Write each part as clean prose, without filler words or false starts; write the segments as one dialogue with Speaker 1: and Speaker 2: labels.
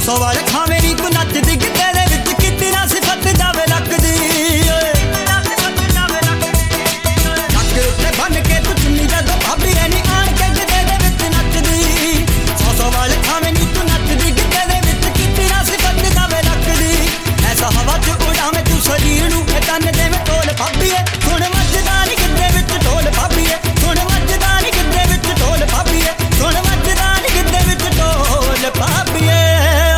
Speaker 1: 100 ਵਾਲੇ ਖਾਵੇਂ ਨੀ ਤੂੰ ਨੱਚਦੀ ਗਿੱਧੇ ਦੇ ਵਿੱਚ ਕਿਤੇ ਨਾ ਸਿਫਤ ਜਾਵੇ ਰੱਖਦੀ ਨੱਕ ਉੱਤੇ ਬੰਨ ਕੇ ਤੂੰ ਚੁੰਨੀ ਜਦੋਂ ਭਾਬੀ ਐ ਨੀ ਆਣ ਕੇ ਗਿੱਧੇ ਦੇ ਵਿੱਚ ਨੱਚਦੀ 100 ਵਾਲੇ ਖਾਵੇਂ ਨੀ ਤੂੰ ਨੱਚਦੀ ਗਿੱਧੇ ਦੇ ਵਿੱਚ ਕਿਤੇ ਨਾ ਸਿਫਤ ਜਾਵੇ ਰੱਖਦੀ ਐਸਾ ਹਵਾ 'ਚ ਉਡਾਵੇਂ ਤੂੰ ਸਰੀਰ ਨੂੰ ਇਹ ਤਨ ਦੇਵੇਂ ਢੋਲ ਭਾਬੀ ਐ ਹੁਣ ਵੱਜਦਾ ਨੀ ਗਿੱਧੇ ਵਿੱਚ ਢੋਲ ਭਾਬੀ ਐ ਹੁਣ ਵੱਜਦਾ ਨੀ ਗਿੱਧੇ ਵਿੱਚ ਢੋਲ ਭਾਬੀ ਐ ਹੁਣ ਵੱਜਦਾ ਨੀ ਗਿੱਧੇ ਵਿੱਚ ਢੋਲ ਭਾਬੀ ਐ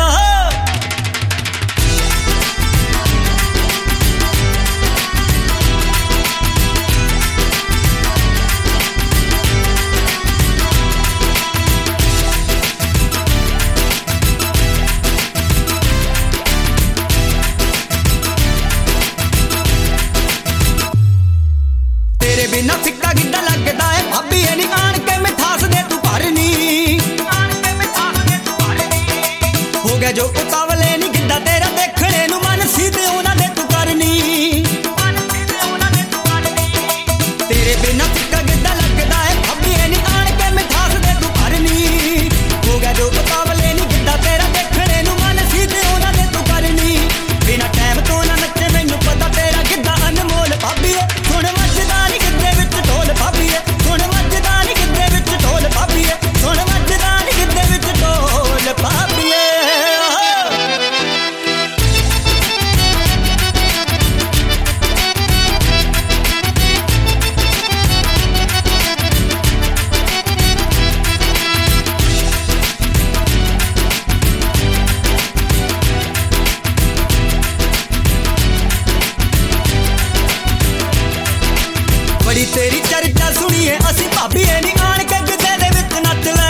Speaker 1: बिना फिक्का गिद्धा लगदा है भाभी है नी आन के मिठास दे तू भरनी हो गया जो उतावले नी गिद्धा तेरा देखने नू मन सीधे उना दे तू करनी तेरे बिना फिक्का गिद्धा लगदा है भाभी है नी आन के मिठास दे तू भरनी हो गया जो उतावले नी गिद्धा तेरा देखने नू मन सीधे उना दे तू करनी बिना टाइम तो ना नच्चे मैनू पता तेरा गिद्धा अनमोल भाभी है हुण वजदा नी ढोल भाभी है हुण वजदा नी गिद्धे विच ढोल भाभी है हुण वजदा नी गिद्धे विच ढोल भाभी है बड़ी तेरी चर्चा सुनी है असी भाभी है नी आन के गिद्धे दे विच नच ले